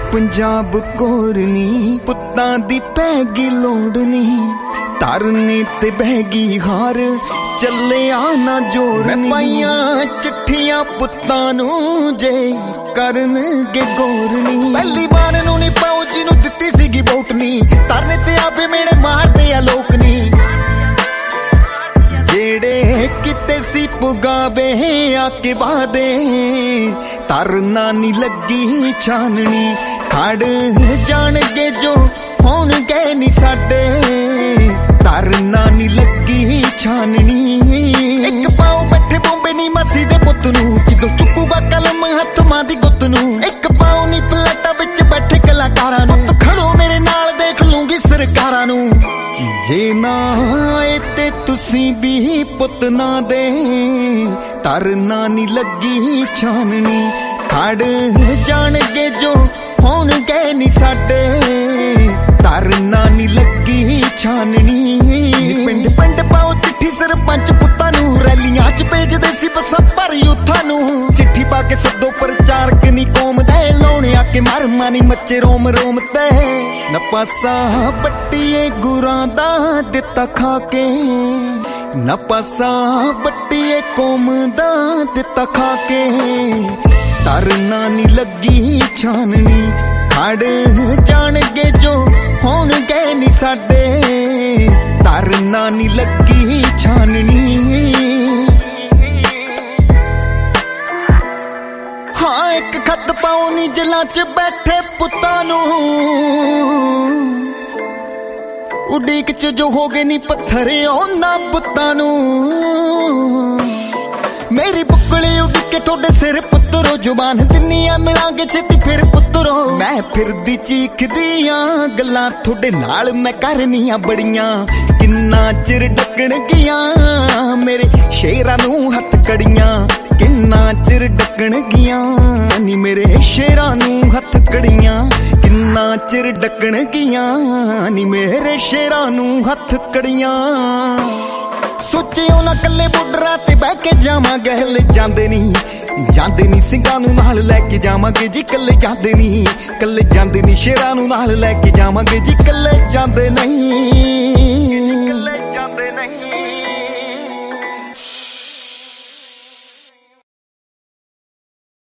पंजाब कोरनी पुत्तां दी पैगी लोड़नी तरने ते बहगी हार चले आना जोरनी पाइया चिट्ठियां पुत्तां नू जे करनगे गोरनी पहली बार नू नी पाओ जिनू दित्ती सीगी वोटनी तरने ते आपे मेरे मारदे आ लोकनी जेड़े किते सी पुगावे आके बादे तरना नी लगी छाननी खड़ जाणगे जो होणगे नी साडे तरना नी लगी छाननी एक पाओ बैठे बॉम्बे नी मसी दे पुत नू जदों चुकूगा कलम हथ मां दी गुत नू एक पाओ नी पलेटा विच बैठे कलाकारां नू पुत खड़ो मेरे नाल देख लूंगी सरकारां नू जे ना आए ते तुसी भी पुत ना दे तरना नी लगी छाननी खड़ जाणगे जो होणगे नी साडे तरना नी लगी छाननी पिंड पिंड पाओ चिट्ठी सरपंच पुत्तां नू रैलियां च भेजदे सी बसां भर यूथां नू चिट्ठी पा के सदो प्रचारक नी कौम दे लाउणे आके मर मानी मच्चे रोम रोम ते न पासा बट्टीए गुरां दा दित्ता खा के न पासा बट्टीए कौम दा दित्ता खा के तरना नी लगी छाननी खड़ जाणगे जो होणगे नी साडे तरना नी लगी छाननी हाँ एक खत पाओ नी जलां च बैठे पुत्तां नू उड़ीक च जो हो गए नी पत्थर ओना पुत्तां नू मेरी बुकली उड़ के थोड़े सिर पुत्रो जुबान दिनिया मिलांगे छेती फिर पुत्रो मैं फिर दी चीख दियां गल्लां थोड़े नाल मैं करनियां बड़ियां किन्ना चिर डकण गियां मेरे शेरां नू हथ कड़ियां किन्ना चिर डकण गियां नी मेरे शेरां नू हथ कड़ियां किन्ना चिर डकण गियां नी मेरे शेरां नू हथ कड़ियां सोचियो ना कल्ले बुडरा ते बह के जावांगे हले जांदे नी ਸਿੰਘਾਂ ਨੂੰ ਨਾਲ ਲੈ ਕੇ ਜਾਵਾਂਗੇ जी कल्ले जांदे नी शेरां ਨੂੰ ਨਾਲ ਲੈ ਕੇ ਜਾਵਾਂਗੇ जी कल्ले जांदे नहीं